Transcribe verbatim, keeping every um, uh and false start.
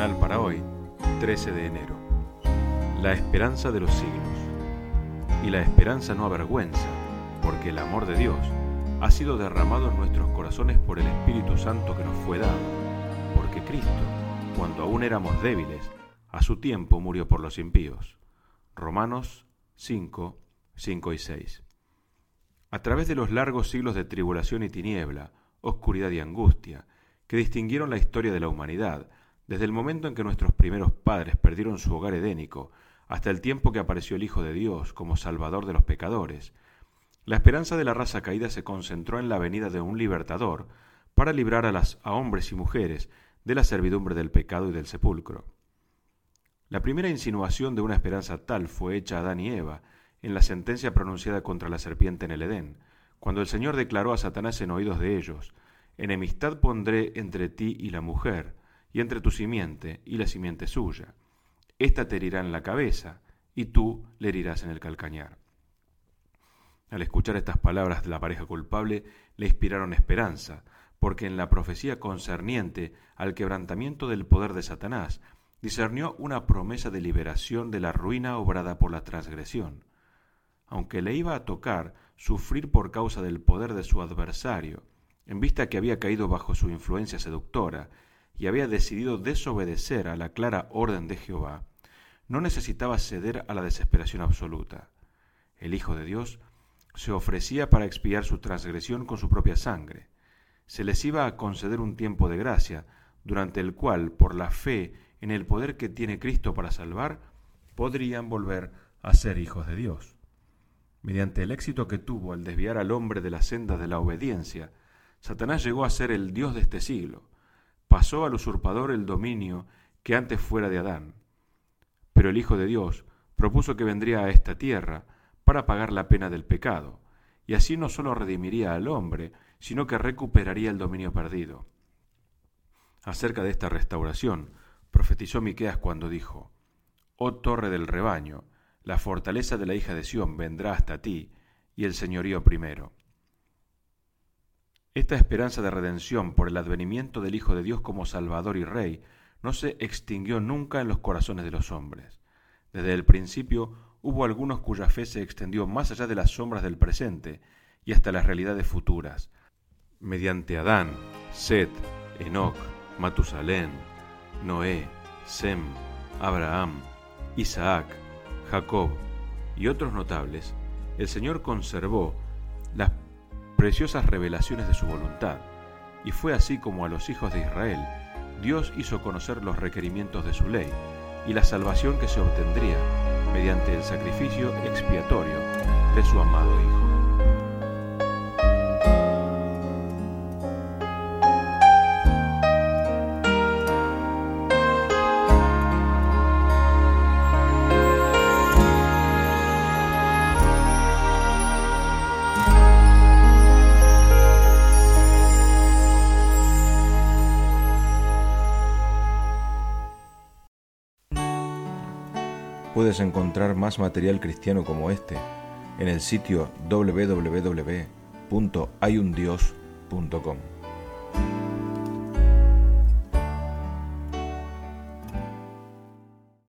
devocional para hoy, trece de enero. La esperanza de los siglos. Y la esperanza no avergüenza, porque el amor de Dios ha sido derramado en nuestros corazones por el Espíritu Santo que nos fue dado, porque Cristo, cuando aún éramos débiles, a su tiempo murió por los impíos. Romanos cinco, cinco y seis. A través de los largos siglos de tribulación y tiniebla, oscuridad y angustia, que distinguieron la historia de la humanidad, desde el momento en que nuestros primeros padres perdieron su hogar edénico, hasta el tiempo que apareció el Hijo de Dios como Salvador de los pecadores, la esperanza de la raza caída se concentró en la venida de un libertador para librar a, las, a hombres y mujeres de la servidumbre del pecado y del sepulcro. La primera insinuación de una esperanza tal fue hecha a Adán y Eva en la sentencia pronunciada contra la serpiente en el Edén, cuando el Señor declaró a Satanás en oídos de ellos: «Enemistad pondré entre ti y la mujer, y entre tu simiente y la simiente suya. Ésta te herirá en la cabeza, y tú le herirás en el calcañar». Al escuchar estas palabras de la pareja culpable, le inspiraron esperanza, porque en la profecía concerniente al quebrantamiento del poder de Satanás, discernió una promesa de liberación de la ruina obrada por la transgresión. Aunque le iba a tocar sufrir por causa del poder de su adversario, en vista que había caído bajo su influencia seductora y había decidido desobedecer a la clara orden de Jehová, no necesitaba ceder a la desesperación absoluta. El Hijo de Dios se ofrecía para expiar su transgresión con su propia sangre. Se les iba a conceder un tiempo de gracia, durante el cual, por la fe en el poder que tiene Cristo para salvar, podrían volver a ser hijos de Dios. Mediante el éxito que tuvo al desviar al hombre de la senda de la obediencia, Satanás llegó a ser el Dios de este siglo. Pasó al usurpador el dominio que antes fuera de Adán. Pero el Hijo de Dios propuso que vendría a esta tierra para pagar la pena del pecado, y así no solo redimiría al hombre, sino que recuperaría el dominio perdido. Acerca de esta restauración, profetizó Miqueas cuando dijo: «Oh torre del rebaño, la fortaleza de la hija de Sión vendrá hasta ti, y el señorío primero». Esta esperanza de redención por el advenimiento del Hijo de Dios como Salvador y Rey no se extinguió nunca en los corazones de los hombres. Desde el principio hubo algunos cuya fe se extendió más allá de las sombras del presente y hasta las realidades futuras. Mediante Adán, Set, Enoc, Matusalén, Noé, Sem, Abraham, Isaac, Jacob y otros notables, el Señor conservó las preciosas revelaciones de su voluntad, y fue así como a los hijos de Israel Dios hizo conocer los requerimientos de su ley y la salvación que se obtendría mediante el sacrificio expiatorio de su amado Hijo. Puedes encontrar más material cristiano como este en el sitio doble u doble u doble u punto hay un dios punto com.